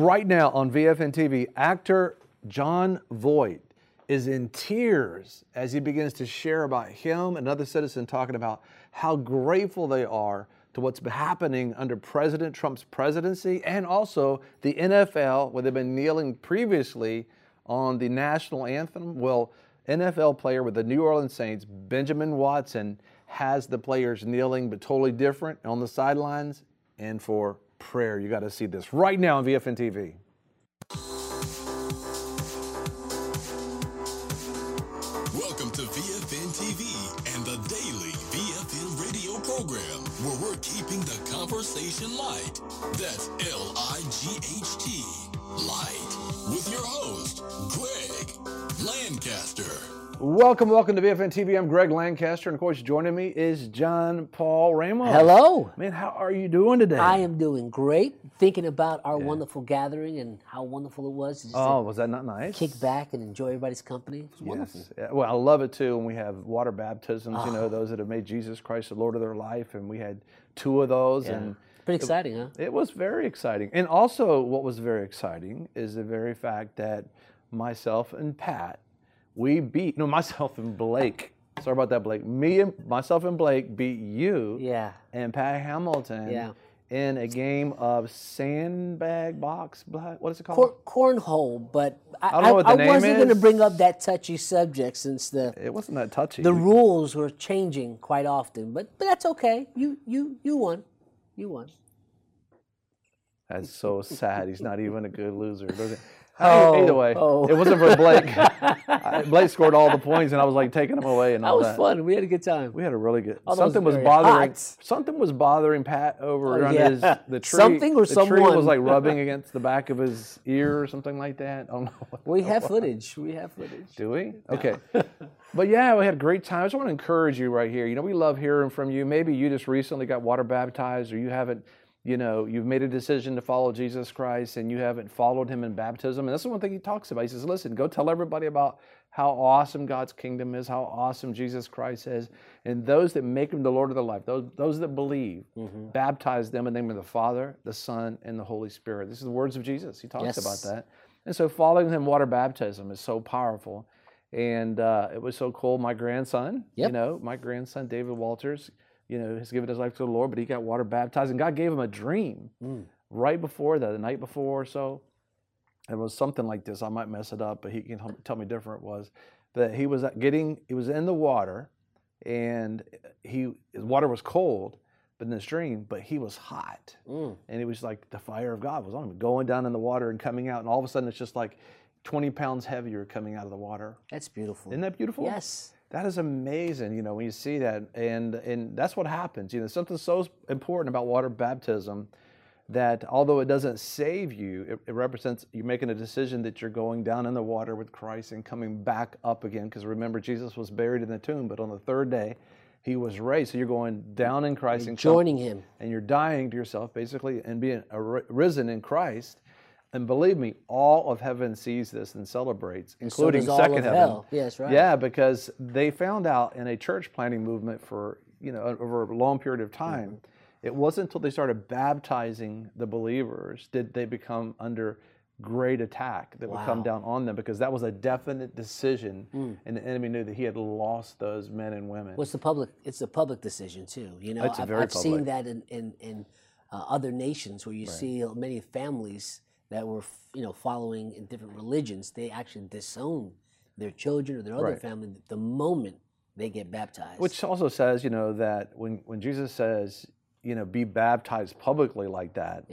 right now on VFN TV, actor Jon Voight is in tears as he begins to share about him and another citizen talking about how grateful they are to what's been happening under President Trump's presidency and also the NFL, where they've been kneeling previously on the national anthem. Well, NFL player with the New Orleans Saints, Benjamin Watson, has the players kneeling, but totally different on the sidelines and for prayer. You got to see this right now on VFN TV. Welcome to VFN TV and the daily VFN radio program, where we're keeping the conversation light. That's L-I-G-H-T, light, with your host, Greg Lancaster. Welcome to VFN TV. I'm Greg Lancaster, and of course, joining me is John Paul Ramos. Hello. Man, how are you doing today? I am doing great. Thinking about our wonderful gathering and how wonderful it was. Was that not nice? Kick back and enjoy everybody's company. It was wonderful. Yeah, well, I love it too when we have water baptisms, you know, those that have made Jesus Christ the Lord of their life, and we had 2 of those. Yeah. And pretty exciting, huh? It was very exciting. And also what was very exciting is the very fact that myself and Pat, myself and Blake. Sorry about that, Blake. Myself and Blake beat you and Pat Hamilton in a game of sandbag box. What is it called? Cornhole, but I don't know what the name wasn't is. going to bring up that touchy subject since it wasn't that touchy. The rules were changing quite often, but that's okay. You won. You won. That's so sad. He's not even a good loser. Either way, it wasn't for Blake. Blake scored all the points, and I was like taking him away and all that. That was fun. We had a good time. We had a really good. Something was bothering Pat over on the tree. Something or someone. The tree was like rubbing against the back of his ear or something like that. I don't know. We have footage. Do we? Okay. But yeah, we had a great time. I just want to encourage you right here. You know, we love hearing from you. Maybe you just recently got water baptized, or you haven't. You know, you've made a decision to follow Jesus Christ and you haven't followed him in baptism. And that's the one thing he talks about. He says, listen, go tell everybody about how awesome God's kingdom is, how awesome Jesus Christ is. And those that make him the Lord of their life, those that believe, baptize them in the name of the Father, the Son, and the Holy Spirit. This is the words of Jesus. He talks about that. And so following him water baptism is so powerful. And it was so cool. My grandson, David Walters, has given his life to the Lord, but he got water baptized, and God gave him a dream right before that, the night before or so. It was something like this. I might mess it up, but he can tell me different. Was that he was in the water, and his water was cold, but in this dream, but he was hot, and it was like the fire of God was on him, going down in the water and coming out, and all of a sudden it's just like 20 pounds heavier coming out of the water. That's beautiful. Isn't that beautiful? Yes. That is amazing, when you see that, and that's what happens. Something so important about water baptism that although it doesn't save you, it represents you making a decision that you're going down in the water with Christ and coming back up again. Because remember, Jesus was buried in the tomb, but on the 3rd day, he was raised. So you're going down in Christ and joining him, and you're dying to yourself basically and being risen in Christ. And believe me, all of heaven sees this and celebrates, including second heaven. Hell. Yes, right. Yeah, because they found out in a church planting movement for, over a long period of time, it wasn't until they started baptizing the believers did they become under great attack that would come down on them, because that was a definite decision, and the enemy knew that he had lost those men and women. Well, it's a public decision too. I've seen that in other nations where you see many families that were, following in different religions, they actually disown their children or their other family the moment they get baptized. Which also says, that when Jesus says, be baptized publicly like that,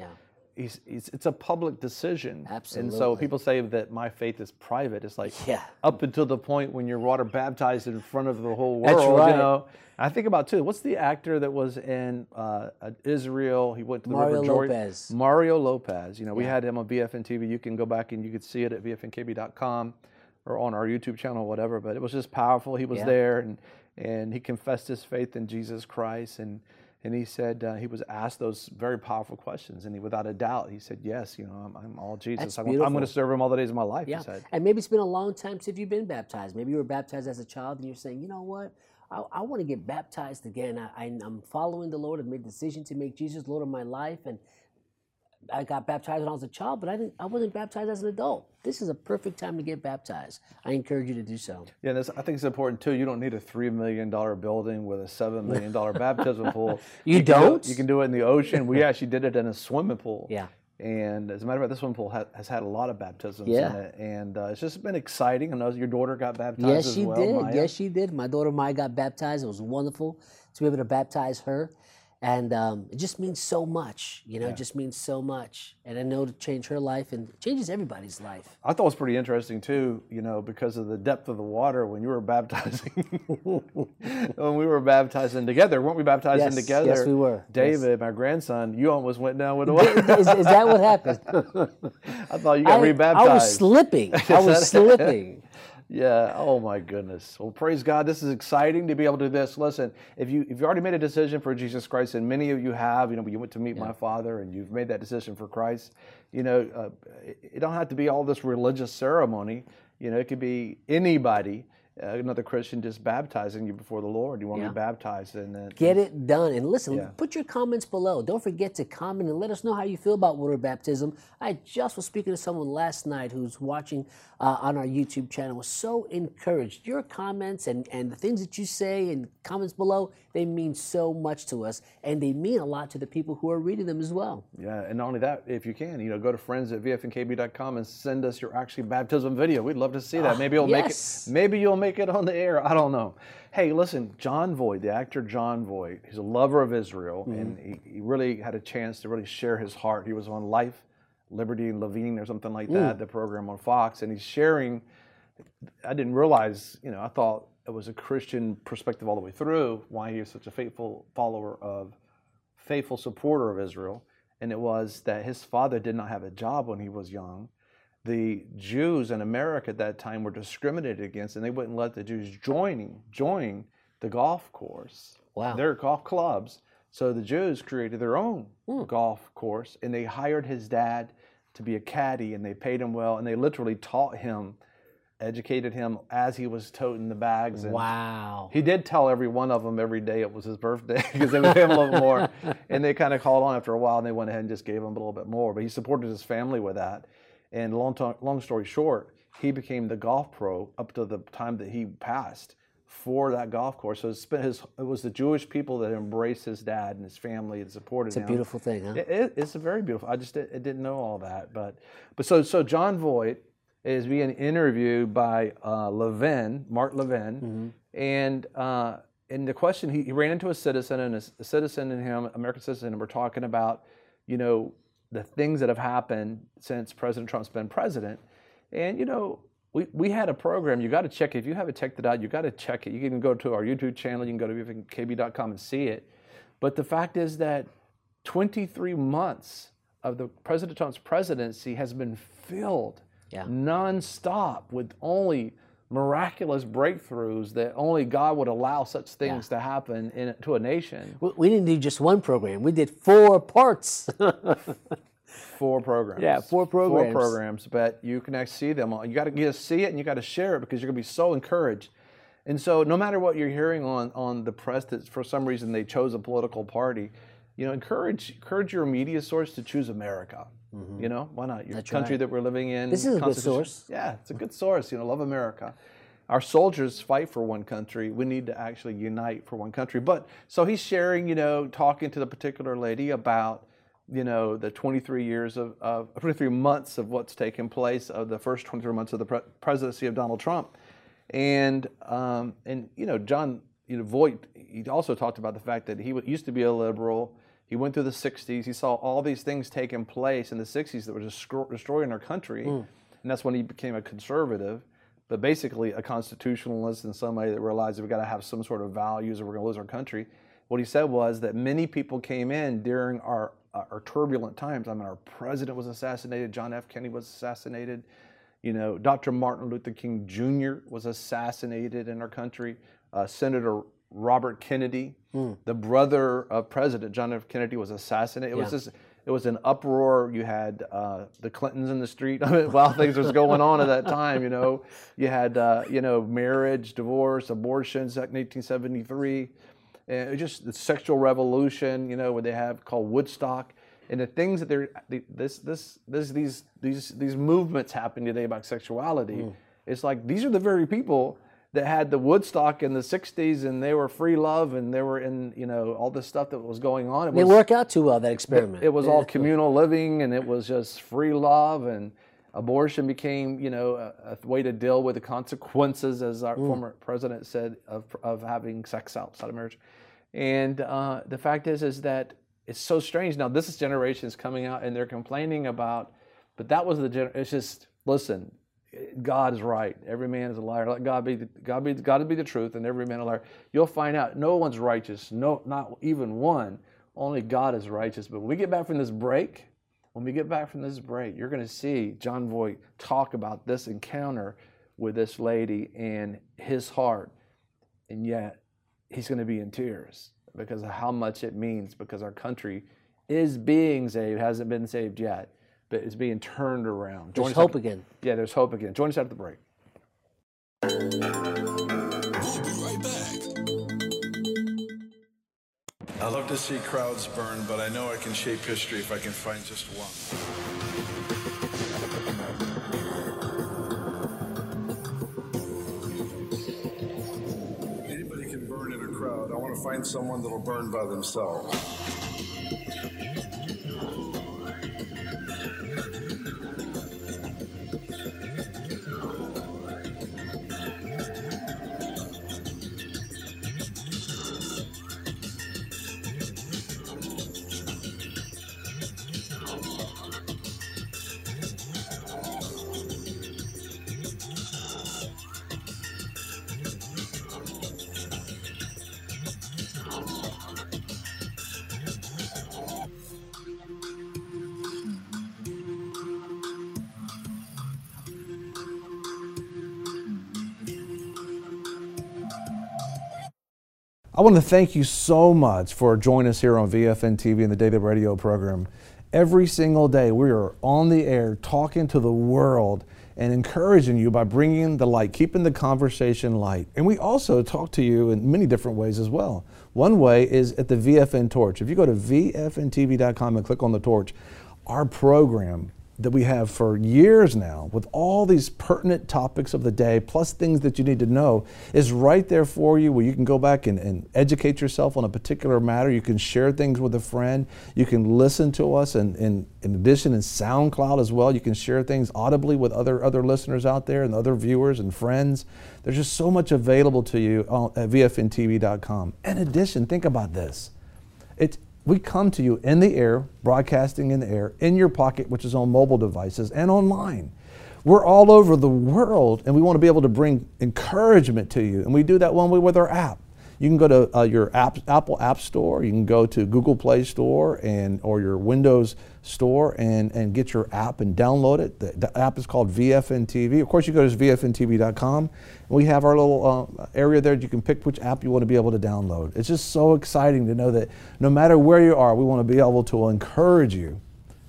it's a public decision. Absolutely. And so people say that my faith is private. It's like up until the point when you're water baptized in front of the whole world. That's right. I think about too. What's the actor that was in Israel? He went to the River Jordan. Mario Lopez. We had him on VFN TV. You can go back and you could see it at vfnkb.com or on our YouTube channel, or whatever. But it was just powerful. He was there, and he confessed his faith in Jesus Christ, and he said he was asked those very powerful questions, and without a doubt, he said, "Yes, I'm all Jesus. I'm going to serve him all the days of my life." Yeah, he said. And maybe it's been a long time since you've been baptized. Maybe you were baptized as a child, and you're saying, "You know what? I want to get baptized again. I'm following the Lord. I've made a decision to make Jesus Lord of my life, and I got baptized when I was a child, but I wasn't baptized as an adult. This is a perfect time to get baptized. I encourage you to do so. Yeah, and I think it's important too. You don't need a $3 million building with a $7 million baptism pool. You don't? You can do it in the ocean. We actually did it in a swimming pool. Yeah. And as a matter of fact, this swimming pool has had a lot of baptisms in it. And it's just been exciting. I know your daughter got baptized as well, Maya. Yes, she did. My daughter Maya got baptized. It was wonderful to be able to baptize her. And it just means so much, it just means so much. And I know to change her life and it changes everybody's life. I thought it was pretty interesting too, because of the depth of the water when you were baptizing. When we were baptizing together, weren't we baptizing together? Yes, we were. David, my grandson, you almost went down with the water. Is that what happened? I thought you got rebaptized. I was slipping. Yeah. Oh my goodness. Well, praise God. This is exciting to be able to do this. Listen, if you already made a decision for Jesus Christ, and many of you have, you went to meet my father, and you've made that decision for Christ. It don't have to be all this religious ceremony. It could be anybody. Another Christian just baptizing you before the Lord. You want to be baptized. Get it done. And listen, put your comments below. Don't forget to comment and let us know how you feel about water baptism. I just was speaking to someone last night who's watching on our YouTube channel, was so encouraged. Your comments and the things that you say and comments below, they mean so much to us. And they mean a lot to the people who are reading them as well. Yeah, and not only that, if you can, go to friends@vfnkb.com and send us your actually baptism video. We'd love to see that. Maybe you'll make it. Maybe you'll make it on the air. I don't know. Hey, listen, Jon Voight, the actor Jon Voight, he's a lover of Israel, and he really had a chance to really share his heart. He was on Life, Liberty, and Levine or something like that, the program on Fox, and he's sharing. I didn't realize, I thought it was a Christian perspective all the way through, why he was such a faithful supporter of Israel, and it was that his father did not have a job when he was young. The Jews in America at that time were discriminated against, and they wouldn't let the Jews join the golf course. Wow. Their golf clubs. So the Jews created their own golf course, and they hired his dad to be a caddy, and they paid him well, and they literally taught him, educated him as he was toting the bags. And wow. He did tell every one of them every day it was his birthday because they would pay him a little more. And they kind of called on after a while, and they went ahead and just gave him a little bit more. But he supported his family with that. And long story short, he became the golf pro up to the time that he passed for that golf course. So it was the Jewish people that embraced his dad and his family and supported him. It's a beautiful thing, huh? It's a very beautiful. I didn't know all that, but so Jon Voight is being interviewed by Mark Levin, and the question, he ran into a citizen, and a citizen and him, American citizen, and we're talking about, the things that have happened since President Trump's been president. And, we had a program. You got to check it. If you haven't checked it out, you got to check it. You can go to our YouTube channel. You can go to vfnkb.com and see it. But the fact is that 23 months of the President Trump's presidency has been filled nonstop with only miraculous breakthroughs that only God would allow such things to happen to a nation. We didn't do just one program. We did 4 parts. 4 programs. Yeah, 4 programs. 4 programs, but you can actually see them all. You got to see it, and you got to share it because you're going to be so encouraged. And so no matter what you're hearing on the press that for some reason they chose a political party, encourage your media source to choose America. Why not? Your country that we're living in. This is a good source. Yeah, it's a good source. Love America. Our soldiers fight for one country. We need to actually unite for one country. But so he's sharing, talking to the particular lady about, the 23 months of what's taken place of the first 23 months of the presidency of Donald Trump. And Jon Voight, he also talked about the fact that he used to be a liberal. He went through the 60s. He saw all these things taking place in the 60s that were destroying our country. And that's when he became a conservative, but basically a constitutionalist and somebody that realized that we've got to have some sort of values or we're going to lose our country. What he said was that many people came in during our turbulent times. I mean, our president was assassinated. John F. Kennedy was assassinated. Dr. Martin Luther King Jr. was assassinated in our country. Senator Robert Kennedy, the brother of President John F. Kennedy, was assassinated. It was an uproar. You had the Clintons in the street while things was going on at that time. You had marriage, divorce, abortions back in 1873, and just the sexual revolution. What they have called Woodstock. And the things that these movements happening today about sexuality, it's like these are the very people that had the Woodstock in the 60s, and they were free love, and they were in, all this stuff that was going on. They work out too well, that experiment. It was all communal living, and it was just free love, and abortion became, a way to deal with the consequences, as our former president said, of having sex outside of marriage. And the fact is that it's so strange. Now, this generation is coming out, and they're complaining about, but that was it's just, listen, God is right. Every man is a liar. Let God be the truth, and every man a liar. You'll find out no one's righteous. No, not even one. Only God is righteous. But when we get back from this break, you're going to see Jon Voight talk about this encounter with this lady and his heart, and yet he's going to be in tears because of how much it means. Because our country is being saved, hasn't been saved yet. But it's being turned around. There's hope again. Yeah, there's hope again. Join us after the break. We'll be right back. I love to see crowds burn, but I know I can shape history if I can find just one. Anybody can burn in a crowd. I want to find someone that'll burn by themselves. I want to thank you so much for joining us here on VFN TV and the Daily Radio program. Every single day we are on the air talking to the world and encouraging you by bringing the light, keeping the conversation light. And we also talk to you in many different ways as well. One way is at the VFN Torch. If you go to VFNTV.com and click on the torch, our program that we have for years now with all these pertinent topics of the day, plus things that you need to know, is right there for you, where you can go back and educate yourself on a particular matter. You can share things with a friend. You can listen to us, and in addition in SoundCloud as well. You can share things audibly with other listeners out there and other viewers and friends. There's just so much available to you at VFNTV.com. In addition, think about this. We come to you in the air, broadcasting in the air, in your pocket, which is on mobile devices, and online. We're all over the world, and we want to be able to bring encouragement to you. And we do that one way with our app. You can go to your Apple App Store. You can go to Google Play Store or your Windows Store and get your app and download it. The app is called VFN TV. Of course, you go to VFNTV.com. We have our little area there. You can pick which app you want to be able to download. It's just so exciting to know that no matter where you are, we want to be able to encourage you.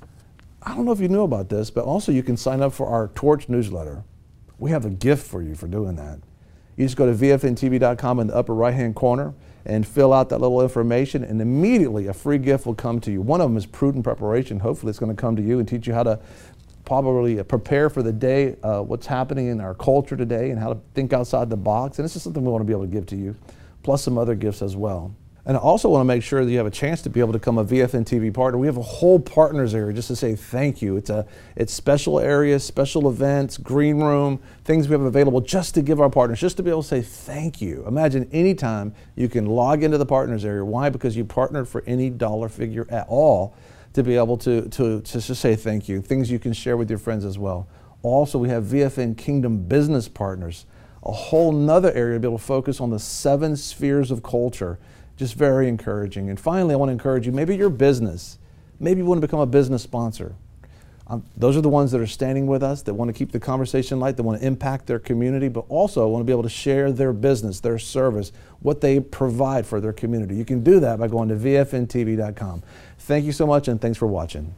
I don't know if you knew about this, but also you can sign up for our Torch newsletter. We have a gift for you for doing that. You just go to VFNTV.com in the upper right-hand corner and fill out that little information, and immediately a free gift will come to you. One of them is Prudent Preparation. Hopefully it's going to come to you and teach you how to probably prepare for the day, what's happening in our culture today, and how to think outside the box. And this is something we want to be able to give to you, plus some other gifts as well. And I also want to make sure that you have a chance to be able to become a VFN TV partner. We have a whole partners area just to say thank you. It's special areas, special events, green room, things we have available just to give our partners, just to be able to say thank you. Imagine anytime you can log into the partners area. Why? Because you partnered for any dollar figure at all to be able to just say thank you. Things you can share with your friends as well. Also, we have VFN Kingdom Business Partners, a whole nother area to be able to focus on the 7 spheres of culture. Just very encouraging. And finally, I want to encourage you, maybe your business, maybe you want to become a business sponsor. Those are the ones that are standing with us, that want to keep the conversation light, that want to impact their community, but also want to be able to share their business, their service, what they provide for their community. You can do that by going to VFNTV.com. Thank you so much, and thanks for watching.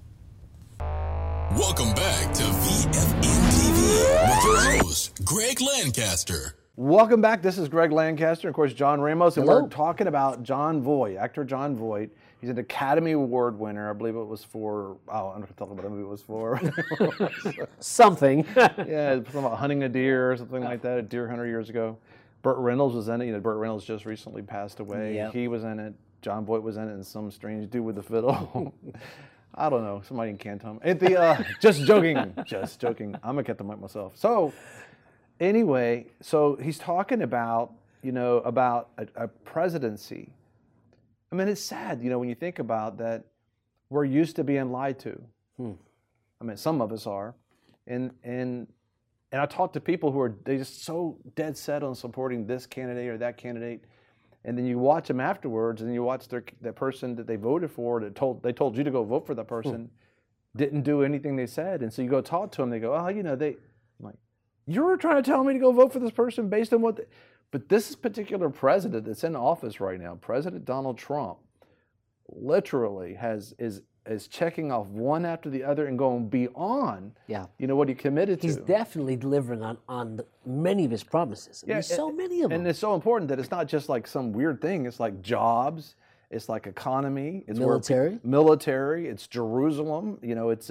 Welcome back to VFN TV with your host, Greg Lancaster. Welcome back. This is Greg Lancaster, of course, John Ramos, and Hello. we're talking about Jon Voight, actor Jon Voight. He's an Academy Award winner. I believe it was for, I'm not going to talk about what movie it was for. Something. Yeah, something about hunting a deer or something like that, a deer hunter years ago. Burt Reynolds was in it. You know, Burt Reynolds just recently passed away. Yep. He was in it. Jon Voight was in it, and some strange dude with a fiddle. I don't know. Somebody in Canton. Just joking. Just joking. I'm going to get the mic myself. So, anyway, so he's talking about, about a presidency. I mean, it's sad, when you think about that, we're used to being lied to. I mean, some of us are. And I talk to people who are they just so dead set on supporting this candidate or that candidate. And then you watch them afterwards, and you watch that person that they voted for, they told you to go vote for that person, didn't do anything they said. And so you go talk to them, they go, I'm like, you were trying to tell me to go vote for this person based on what? But this particular president that's in office right now, President Donald Trump, literally is checking off one after the other and going beyond, what he committed to. He's definitely delivering on many of his promises. There's so many of them. And it's so important that it's not just like some weird thing. It's like jobs. It's like economy. It's military. It's Jerusalem. It's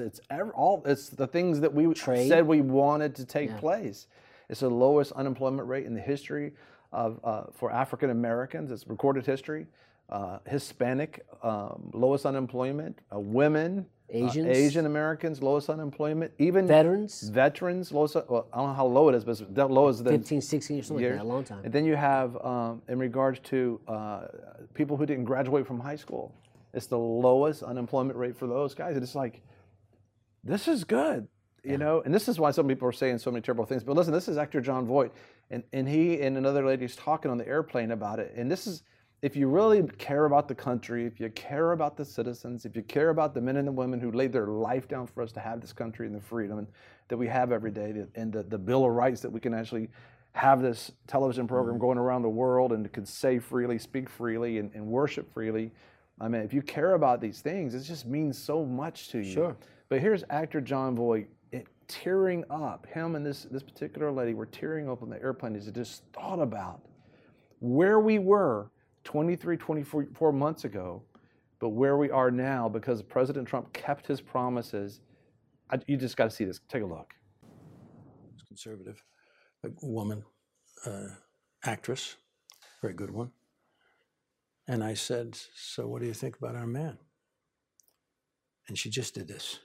the things that we said we wanted to take place. It's the lowest unemployment rate in the history for African Americans. It's recorded history. Hispanic, lowest unemployment. Women, Asian Americans, lowest unemployment. Even veterans, lowest. Well, I don't know how low it is, but it's lowest than 15, 16 years, something like that, a long time. And then you have, in regards to people who didn't graduate from high school, it's the lowest unemployment rate for those guys. And it's like, this is good. And this is why some people are saying so many terrible things. But listen, this is actor Jon Voight, and he and another lady is talking on the airplane about it. And this is, if you really care about the country, if you care about the citizens, if you care about the men and the women who laid their life down for us to have this country and the freedom that we have every day, and the Bill of Rights that we can actually have this television program going around the world and can say freely, speak freely, and worship freely. I mean, if you care about these things, it just means so much to you. Sure. But here's actor Jon Voight tearing up. Him and this particular lady were tearing up on the airplane as they just thought about where we were 23, 24 months ago, but where we are now because President Trump kept his promises. You just got to see this. Take a look. Conservative, a woman, actress, very good one. And I said, so what do you think about our man? And she just did this.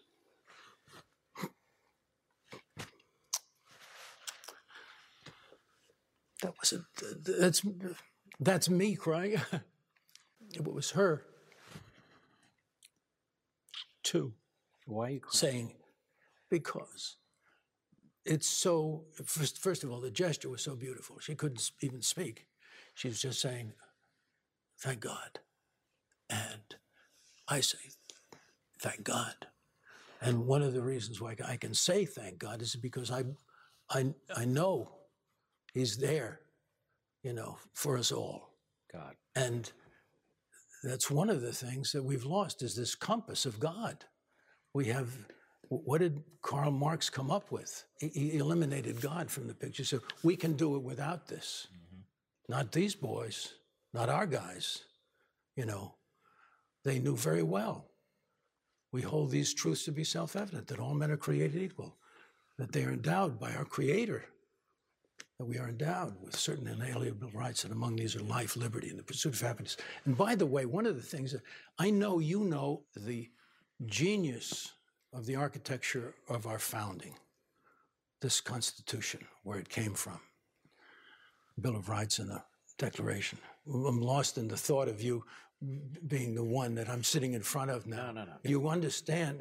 That's me crying. It was her, too. Why are you crying? Saying, because it's so, first of all, the gesture was so beautiful. She couldn't even speak. She was just saying, thank God. And I say, thank God. And one of the reasons why I can say thank God is because I know He's there, for us all. God. And that's one of the things that we've lost is this compass of God. We have, what did Karl Marx come up with? He eliminated God from the picture. So we can do it without this. Not these boys, not our guys. They knew very well. We hold these truths to be self-evident, that all men are created equal, that they are endowed by our Creator, that we are endowed with certain inalienable rights, and among these are life, liberty, and the pursuit of happiness. And by the way, one of the things that I know the genius of the architecture of our founding, this Constitution, where it came from, Bill of Rights and the Declaration. I'm lost in the thought of you being the one that I'm sitting in front of now. No. You understand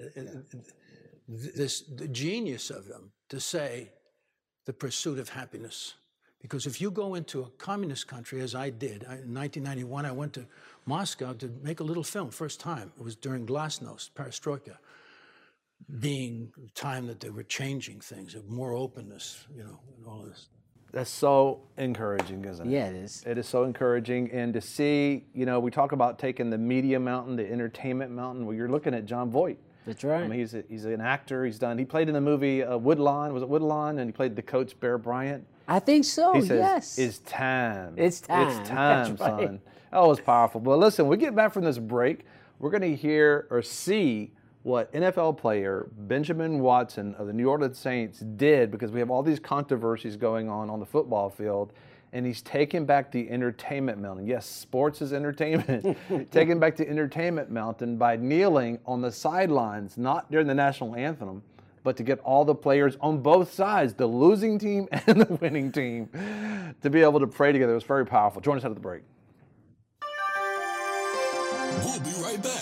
the genius of them to say the pursuit of happiness. Because if you go into a communist country, as I did, in 1991, I went to Moscow to make a little film, first time. It was during Glasnost, Perestroika, being the time that they were changing things, more openness, and all this. That's so encouraging, isn't it? Yeah, it is. It is so encouraging. And to see, we talk about taking the media mountain, the entertainment mountain. Well, you're looking at Jon Voight. That's right. I mean, he's an actor. He played in the movie Woodlawn. Was it Woodlawn? And he played the coach, Bear Bryant. I think so, he says, yes. It's time. It's time. It's time, That's right. son. Oh, it was powerful. But listen, we get back from this break. we're going to hear or see what NFL player Benjamin Watson of the New Orleans Saints did, because we have all these controversies going on the football field, and he's taking back the entertainment mountain. Yes, sports is entertainment. Taking back the entertainment mountain by kneeling on the sidelines, not during the national anthem, but to get all the players on both sides, the losing team and the winning team, to be able to pray together. It was very powerful. Join us out of the break. We'll be right back.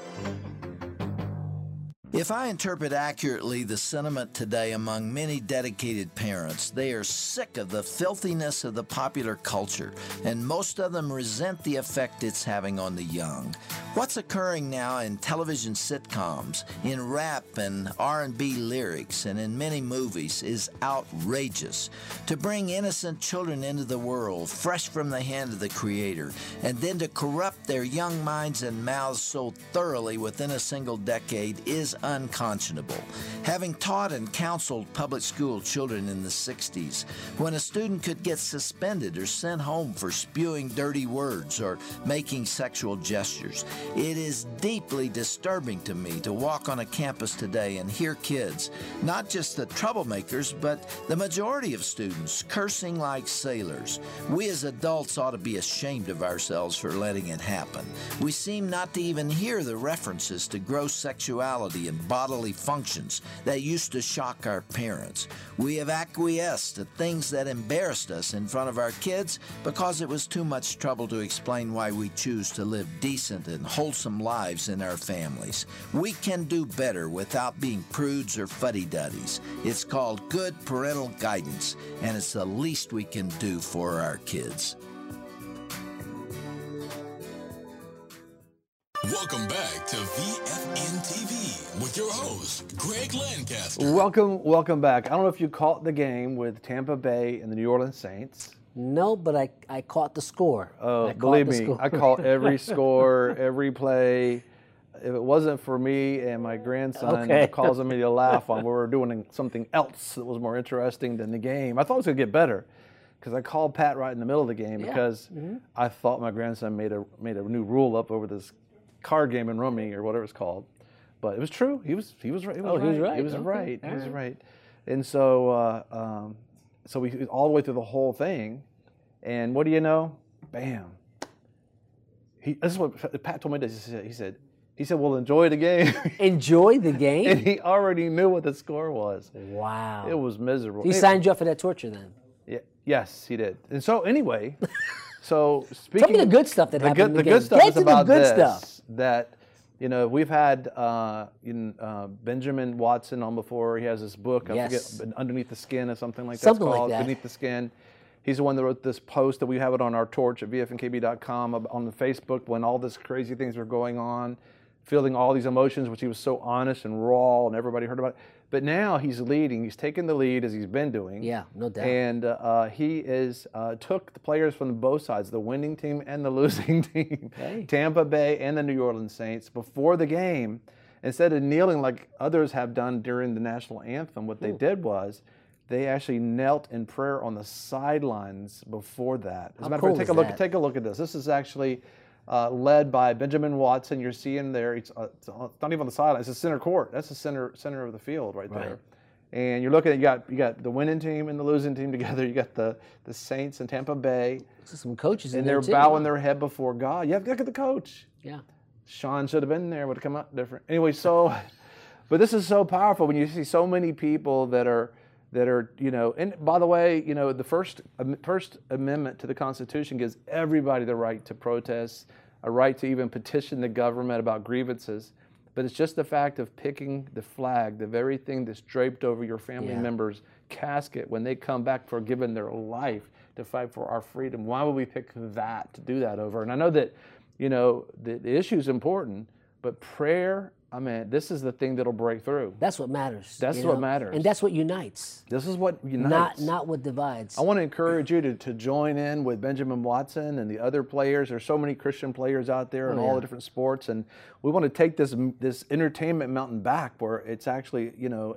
If I interpret accurately the sentiment today among many dedicated parents, they are sick of the filthiness of the popular culture, and most of them resent the effect it's having on the young. What's occurring now in television sitcoms, in rap and R&B lyrics, and in many movies is outrageous. To bring innocent children into the world, fresh from the hand of the Creator, and then to corrupt their young minds and mouths so thoroughly within a single decade is unconscionable. Having taught and counseled public school children in the 60s, when a student could get suspended or sent home for spewing dirty words or making sexual gestures, it is deeply disturbing to me to walk on a campus today and hear kids, not just the troublemakers, but the majority of students, cursing like sailors. We as adults ought to be ashamed of ourselves for letting it happen. We seem not to even hear the references to gross sexuality and bodily functions that used to shock our parents. We have acquiesced to things that embarrassed us in front of our kids because it was too much trouble to explain why we choose to live decent and wholesome lives in our families. We can do better without being prudes or fuddy-duddies. It's called good parental guidance, and it's the least we can do for our kids. Welcome back to VFN TV with your host, Greg Lancaster. Welcome back. I don't know if you caught the game with Tampa Bay and the New Orleans Saints. No, but I caught the score. Oh, believe me, I caught every score, every play. If it wasn't for me and my grandson causing me to laugh when we were doing something else that was more interesting than the game, I thought it was going to get better, because I called Pat right in the middle of the game because I thought my grandson made a new rule up over this card game in Rummy or whatever it's called, but it was true. He was right. He was right. He was right. He was right. And so so we all the way through the whole thing, and what do you know? Bam. This is what Pat told me. He said, "Well, enjoy the game." Enjoy the game. And he already knew what the score was. Wow. It was miserable. He signed you up for that torture then. Yeah. Yes, he did. And so anyway, so speaking. Tell me the good stuff that happened in the game. The good stuff Get is to about the good this. Stuff. That, we've had Benjamin Watson on before. He has this book, I forget, Underneath the Skin or something like that. Something like that. Beneath the Skin. He's the one that wrote this post that we have it on our torch at vfnkb.com on the Facebook when all this crazy things were going on, feeling all these emotions, which he was so honest and raw and everybody heard about it. But now he's leading. He's taken the lead as he's been doing. Yeah, no doubt. And he took the players from both sides, the winning team and the losing team, Tampa Bay and the New Orleans Saints, before the game. Instead of kneeling like others have done during the national anthem, what they did was they actually knelt in prayer on the sidelines before that. As a matter of fact, take a look at this. This is actually led by Benjamin Watson. You're seeing there. It's not even on the sideline. It's the center court. That's the center of the field right there. And you're looking at you got the winning team and the losing team together. You got the Saints and Tampa Bay. Some coaches in and there they're bowing their head before God. You have to look at the coach. Yeah. Sean should have been there. Would have come out different. Anyway, but this is so powerful when you see so many people that are and by the way, the First Amendment to the Constitution gives everybody the right to protest, a right to even petition the government about grievances. But it's just the fact of picking the flag, the very thing that's draped over your family member's casket when they come back for giving their life to fight for our freedom. Why would we pick that to do that over? And I know that, the issue is important, but prayer, this is the thing that'll break through. That's what matters. That's what matters. And that's what unites. This is what unites. Not what divides. I want to encourage you to join in with Benjamin Watson and the other players. There's so many Christian players out there in all the different sports, and we want to take this entertainment mountain back where it's actually,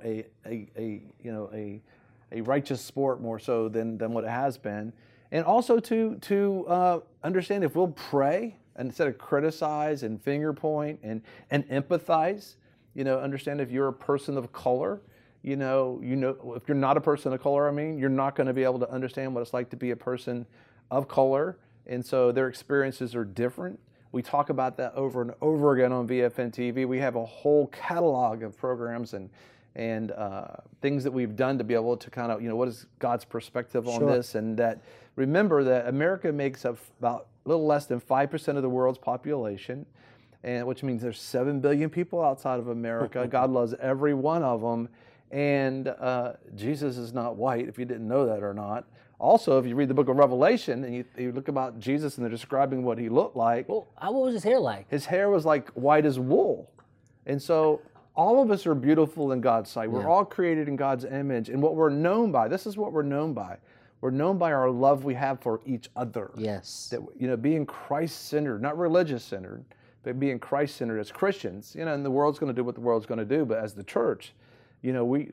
a righteous sport more so than what it has been. And also to understand if we'll pray and instead of criticize and finger point and empathize, understand if you're a person of color, if you're not a person of color, you're not going to be able to understand what it's like to be a person of color. And so their experiences are different. We talk about that over and over again on VFN TV. We have a whole catalog of programs and things that we've done to be able to kind of, what is God's perspective on this? And that, remember that America makes up about a little less than 5% of the world's population, and which means there's 7 billion people outside of America. God loves every one of them. And Jesus is not white, if you didn't know that or not. Also, if you read the book of Revelation and you look about Jesus and they're describing what he looked like. Well, what was his hair like? His hair was like white as wool. And so all of us are beautiful in God's sight. We're all created in God's image. And what we're known by, this is what we're known by. We're known by our love we have for each other. Yes. That, being Christ-centered, not religious-centered, but being Christ-centered as Christians. And the world's going to do what the world's going to do, but as the church, we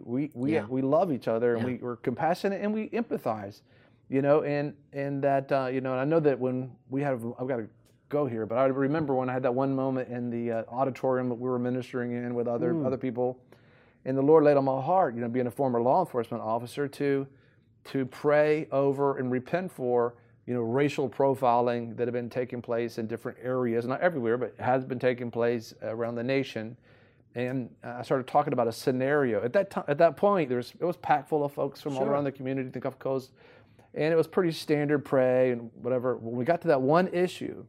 love each other, and we're compassionate and we empathize, and that, and I know that when I've got to go here, but I remember when I had that one moment in the auditorium that we were ministering in with other people, and the Lord laid on my heart, being a former law enforcement officer, to pray over and repent for, racial profiling that had been taking place in different areas, not everywhere, but has been taking place around the nation. And I started talking about a scenario. At that point, it was packed full of folks from all around the community, the Gulf Coast, and it was pretty standard pray and whatever. When we got to that one issue,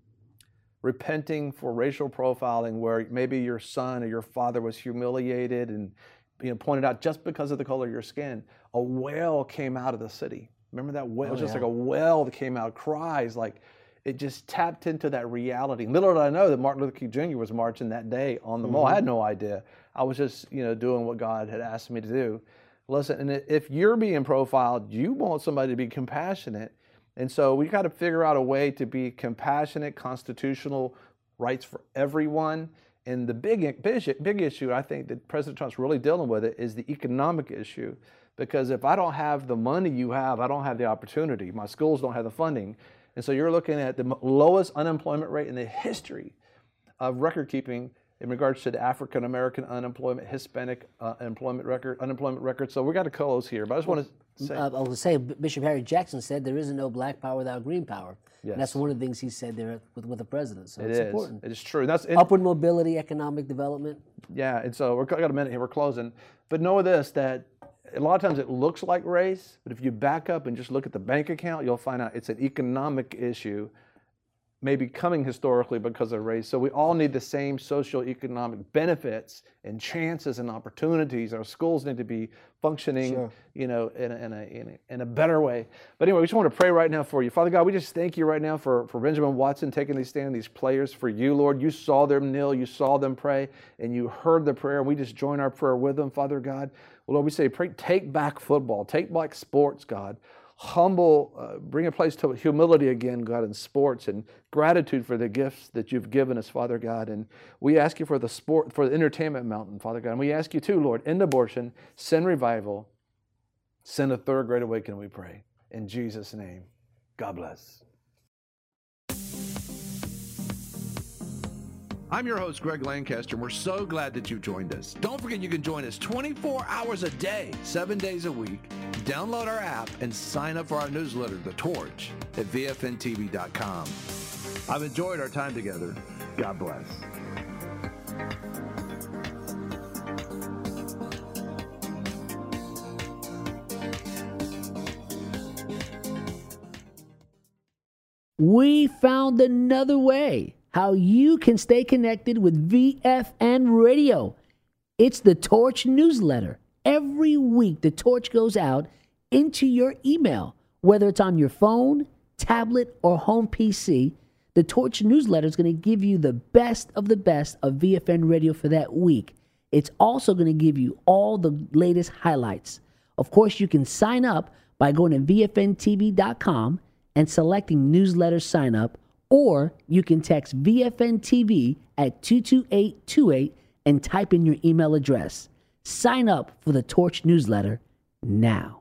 repenting for racial profiling, where maybe your son or your father was humiliated and pointed out just because of the color of your skin, a wail came out of the city. Remember that wail? It was just like a wail that came out, cries, like it just tapped into that reality. Little did I know that Martin Luther King Jr. was marching that day on the mall. I had no idea. I was just, doing what God had asked me to do. Listen, and if you're being profiled, you want somebody to be compassionate. And so we got to figure out a way to be compassionate, constitutional rights for everyone. And the big issue, I think, that President Trump's really dealing with it is the economic issue. Because if I don't have the money you have, I don't have the opportunity. My schools don't have the funding. And so you're looking at the lowest unemployment rate in the history of record keeping in regards to the African American unemployment, Hispanic unemployment record. So we got to close here. But I just want to say, I was say Bishop Harry Jackson said there isn't no black power without green power. Yes. And that's one of the things he said there with the president. So it's important. It is true. That's upward mobility, economic development. Yeah, and so we've got a minute here. We're closing. But know this, that a lot of times it looks like race, but if you back up and just look at the bank account, you'll find out it's an economic issue, maybe coming historically because of race. So we all need the same socioeconomic benefits and chances and opportunities. Our schools need to be functioning, in a better way. But anyway, we just want to pray right now for you. Father God, we just thank you right now for Benjamin Watson taking these stand, these players for you, Lord. You saw them kneel, you saw them pray, and you heard the prayer. We just join our prayer with them, Father God. Well, Lord, we say, pray, take back football, take back sports, God. Bring a place to humility again, God, in sports, and gratitude for the gifts that you've given us, Father God. And we ask you for the entertainment mountain, Father God. And we ask you too, Lord, end abortion, send revival, send a third great awakening, we pray. In Jesus' name, God bless. I'm your host, Greg Lancaster, and we're so glad that you joined us. Don't forget you can join us 24 hours a day, 7 days a week. Download our app and sign up for our newsletter, The Torch, at VFNTV.com. I've enjoyed our time together. God bless. We found another way how you can stay connected with VFN Radio. It's the Torch newsletter. Every week, the Torch goes out into your email, whether it's on your phone, tablet, or home PC. The Torch newsletter is going to give you the best of VFN Radio for that week. It's also going to give you all the latest highlights. Of course, you can sign up by going to VFNTV.com and selecting newsletter sign up, or you can text VFN TV at 22828 and type in your email address. Sign up for the Torch newsletter now.